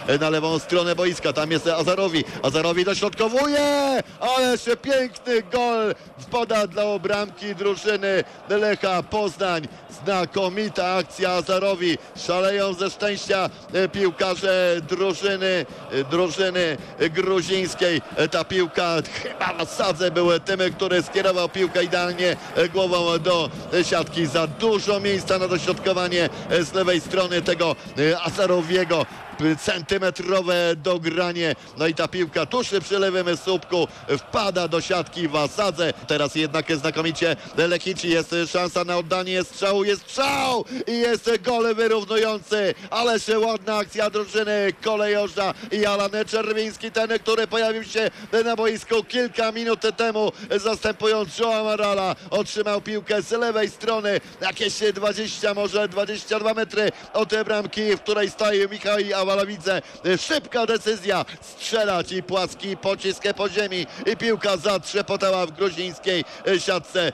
na lewą stronę boiska. Tam jest Azarowi dośrodkowuje, ależ piękny gol wpada dla bramki drużyny Lecha Poznań. Znakomita akcja Azarowi. Szaleją ze szczęścia piłkarze drużyny gruzińskiej. Ta piłka chyba na sadze był tym, który skierował piłkę idealnie głową do siatki. Za dużo miejsca na dośrodkowanie z lewej strony tego Azarowiego. Centymetrowe dogranie, no i ta piłka tuż przy lewym słupku wpada do siatki w Asadze. Teraz jednak znakomicie Lechici, jest szansa na oddanie strzału, jest strzał i jest gol wyrównujący, ależ ładna akcja drużyny kolejorza i Alan Czerwiński, ten, który pojawił się na boisku kilka minut temu, zastępując Joao Amarala, otrzymał piłkę z lewej strony, jakieś 20, może 22 metry od bramki, w której staje Michał Awalowidze. Szybka decyzja, strzelać i płaski pocisk po ziemi i piłka zatrzepotała w gruzińskiej siatce.